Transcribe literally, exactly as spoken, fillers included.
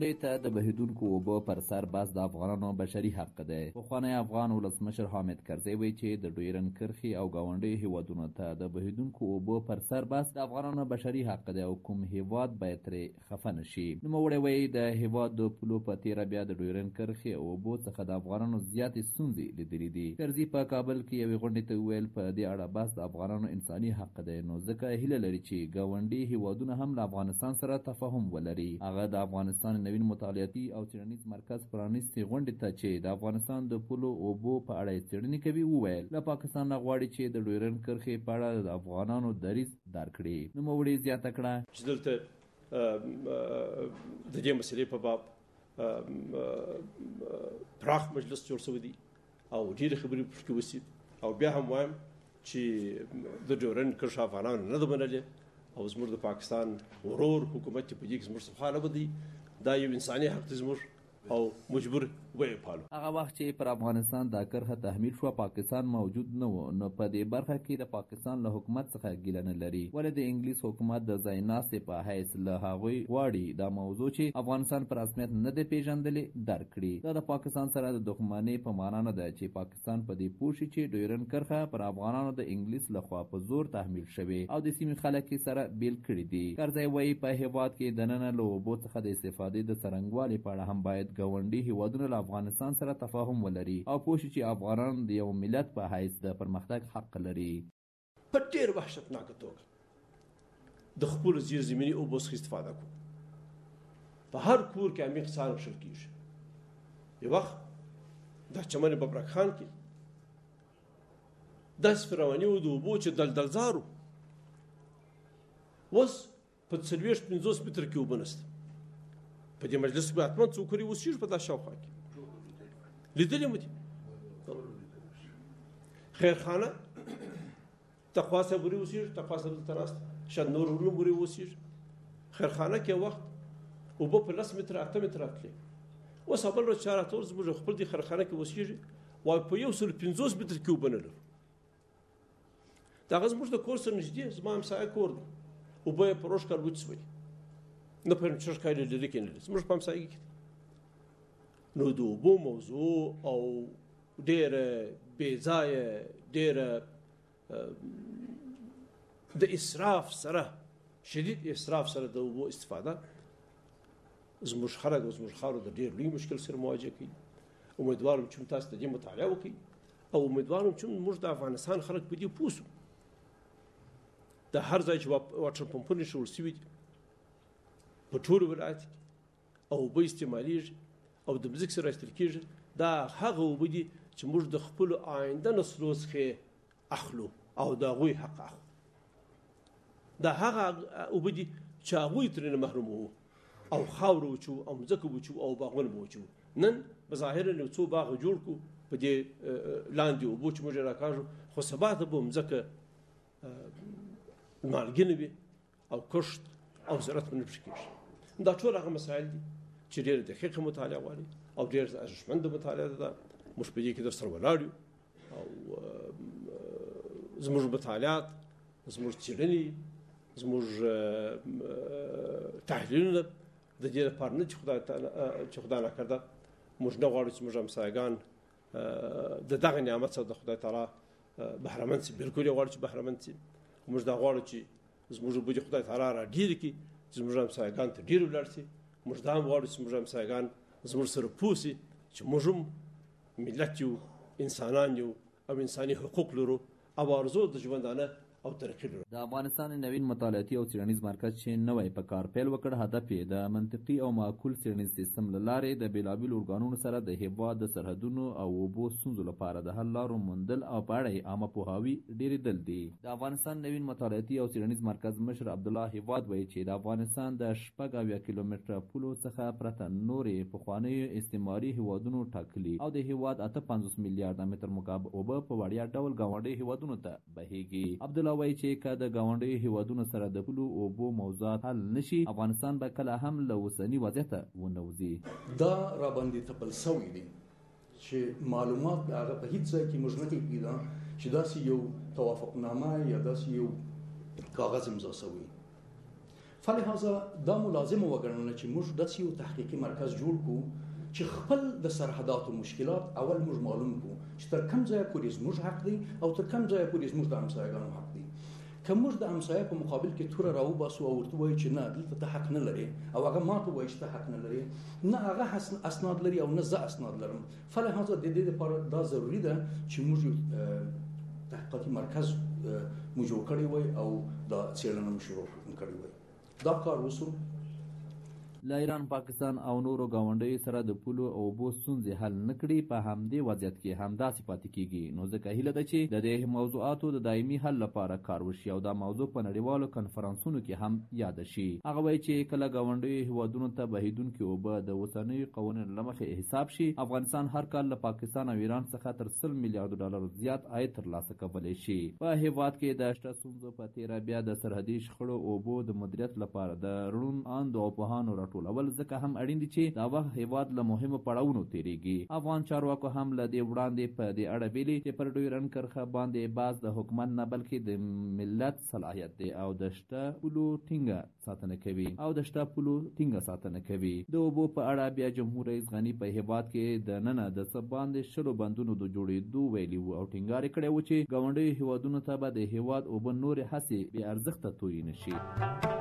ګاونډي ته د بهیدونکو اوبو پر سر بس د افغانانو بشري حق دی. پخوانی افغان ولسمشر حامد کرزي وایي چې د ډیورن کرښې او ګاونډي هیوادونو ته د بهیدونکو اوبو پر سر بس د افغانانو بشري حق دی او کوم هیواد باید ترې خفه نه شي. نوموړی وایي د هیواد د پولو په تیره بیا د ډیورن کرښې او اوبو څخه د افغانانو زیاتې ستونزې لیدلې دي. کرزي په کابل کې یوې غونډې ته وویل په دې اړه بس د افغانانو انساني حق دی، نو ځکه هیله لري چې ګاونډي هیوادونه هم له افغانستان سره تفاهم ولري. هغه د افغانستان نوین مطالعاتي او څېړنیز مرکز پرانیستې غونډې ته چې د افغانستان د پولو اوبو په اړه یې څېړنې کوي وویل له پاکستان نه غواړي چې د ډیورن کرښې په اړه د افغانانو دریځ درک کړي. نوموړي زیاته کړه چې دلته د دې مسلې په باب پراخ مجلس جوړ شوی دی او ډېرې خبرې پکې وشي او بیا هم وایم چې د ډیورن کرښه افغانانو نه ده منلې او زموږ د پاکستان ورور حکومت چې په دې کې زموږ څخه خاله بدي دا یو انساني حق دی زموږ او مجبور وی پالو. هغه وخت چې پر افغانستان دا کرښه تحمیل شوه پاکستان موجود نه و، نو په دې برخه کې د پاکستان له حکومت څخه ګیله نه لري. ولې د انګلیس حکومت د ځای ناستې په حیث له هغوی غواړي دا موضوع چې افغانستان پر رسمیت نه دی پیژندلې درک کړي. دا د پاکستان سره د دښمنۍ په معنا نه ده چې پاکستان په دې پوه شي چې ډیورن کرښه پر افغانانو د انګلیس لخوا په زور تحمیل شوې او د سیمې خلک یې سره بیل کړي دي. کرزی وایي په هیواد کې دننه له اوبو څخه د استفادې د څرنګوالي په اړه هم باید ګاونډي هیوادونه له افغانستان سره تفاهم ولري او پوه شي چې افغانان د یو ملت په حیث د پرمختګ حق لري. په ډېر وحشتناکه توګه د خپلو زیرزمیني اوبو څخه استفاده کوو. په هر کور کې عمیق څاه نښل کېږي. یو وخت دا چمن ببرک خان کې داسې فراواني و د اوبو چې دلدلزار و، اوس په څلوېښت پنځوس متره کې اوبه نشته. په دې مجلس کې حتما څوک کورې اوسېږي په دا شاوخوا کې لیدلې مو دي. خیرخانه تقوا صاحب ورې اوسېږي، تقوا صاحب دلته ناست شاید نور ورونه ورې اوسېږي. خیرخانه کې وخت اوبه په لس متره اته متره تلې، اوس بل ورځ چا راته وویل زموږ خپل دې خیرخانه کې اوسېږي وایي په یو سل پنځوس متره کې اوبه نه لرو. د هغه زموږ د کور سره نږدې زما همسایه کور دی، اوبه یې په روش کال وڅښلې نه پوهېږم چې شل کاله لرې کې نه لري زموږ په همسایګي کې. نو د اوبو موضوع او ډېره بې ځایه ډېره د اسراف سره شدید اسراف سره د اوبو استفاده زموږ خلک او زموږ خاوره د ډېر لوی مشکل سره مواجه کوي. امیدوار یم چې تاسو د دې مطالعه وکړئ او امیدوار یم چې موږ د افغانستان خلک په دې پوه شو. د هر ځای چې واټر پمپونه ایښودل شوي دي په ټولو ولایت کې او اوبه استعمالیږي او د مځکې سره ایستل کېږي، دا هغه اوبه دي چې موږ د خپلو آینده نسلو څخه اخلو او د هغوی حق اخلو. دا هغه اوبه دي چې هغوی ترېنه محروم وو او خاوره وچو او مځکه وچو او باغونه به وچو. نن بظاهره یو څو باغ جوړ کړو په دې لاندې اوبو چې موږ یې راکاږو، خو سبا ته به مځکه مالګینه وي او کښت او زراعت به نه پرې کېږي. دا ټول هغه مسایل دي چې ډېره دقیقه مطالعه غواړي او ډېر ارزښتمنده مطالعه ده. موږ په دې کې در سره ولاړ یو او زموږ مطالعات، زموږ څېړنې، زموږ تحلیلونه د دې لپاره نه چې خدای چې خدای ناکرده موږ نه غواړو چې موږ همسایګان د دغه نعمت څخه د خدای تعالی بهرمند شي. بلکل یې غواړو چې بهرمند شي. موږ دا غواړو چې زموږ اوبه د خدای تعالی را ډېرې کړي چې زموږ همسایګان ته ډېر ولاړ شي. موږ دا هم غواړو چې زموږ همسایګان زموږ سره پوه شي چې موږ هم ملت یو، انسانان یو او انساني حقوق لرو او آرزو د ژوندانه او ترقی لرو. د افغانستان نوین مطالعاتي او څېړنیز مرکز چې نوی په کار پیل وکړ هدف یې د منطقي او معقول څېړنیز سیستم له لارې د بېلابېلو ارګانونو سره د هېواد د سرحدونو او اوبو ستونزو لپاره د حل لارو موندل او په اړه یې عامه پوهاوي ډېرېدل دي. د افغانستان نوین مطالعاتي او څېړنیز مرکز مشر عبدالله هیواد وایي چې د افغانستان د شپږ اویا کیلومتره پولو څخه پرته نورې پخوانیو استعماري هېوادونو ټاکلي او د هېواد اته پنځوس میلیارده متر مکعب اوبه په وړیا ډول ګاونډي هېوادونو ته بهیږي. عبدالله وایي چې که د ګاونډیو هېوادونو سره د پولو اوبو موضوعات حل نشي افغانستان به کله هم له اوسني وضعیته ونوځي. دا راباندې تپل سوی دی چې معلومات هغه په هیڅ ځای کې موږ نه کوي پیدا چې داسې یو توافقنامه یا داسې یو کاغذ امضا سوی. فلهذا دا مو لازم وګڼله چې موږ داسې یو تحقیقي مرکز جوړ کړو چې خپل د سرحداتو مشکلات اول موږ معلوم کړو چې تر کوم ځایه پورې زموږ حق دی او تر کوم ځایه پورې زموږ د همسایګانو حق دی. که موږ د همسایه په مقابل کې توره راوباسو او ورته وایو چې نه دلته ته حق نه لرې او هغه ماته وایي چې ته حق نه لرې، نه هغه اسناد لري او نه زه اسناد لرم. فلهذا د دې لپاره دا ضروري ده چې موږ یو تحقیقاتي مرکز مو جوړ کړی وای او دا څېړنه مو شروع کړې وای. دا کار وسو. له ایران، پاکستان او نورو ګاونډیو سره د پولو او اوبو ستونزې حل نه کړي، په همدې وضعیت کې همداسې پاتې کیږي. نو ځکه هیله ده چې د دې موضوعاتو د دایمي حل لپاره کار وشي او دا موضوع په نړیوالو کنفرانسونو کې هم یاد شي. هغه وایي چې کله ګاونډیو هیوادونو ته بهیدونکي اوبه د اوسنیو قوانینو له مخې حساب شي، افغانستان هر کال له پاکستان او ایران څخه تر سل میلیارډ ډالر زیات عاید ترلاسه کولی شي. په هیواد کې د شته ستونزو په تیره بیا د سرحدي شخړو اوبو د مدیریت لپاره د روڼ اندو او پوهانو راټولول ځکه هم اړین دي چې دا وخت هیواد له مهمو پړاوونو تیریږي. افغان چارواکو هم له دې وړاندې په دې اړه ویلي چې پر ډیورنډ کرښه باندې باز د حکومت نه بلکې د ملت صلاحیت دی او د شته پولو ټینګه ساتنه کوي او د شته پولو ټینګه ساتنه کوي. د اوبو په اړه بیا جمهور رئیس غني په هیواد کې د ننه د څه باندې شلو بندونو د جوړېدو ویلي وو او ټینګار یې کړی و چې ګاونډیو هیوادونو ته به د هیواد اوبه نورې هڅې بې ارزښته تویې نه شي.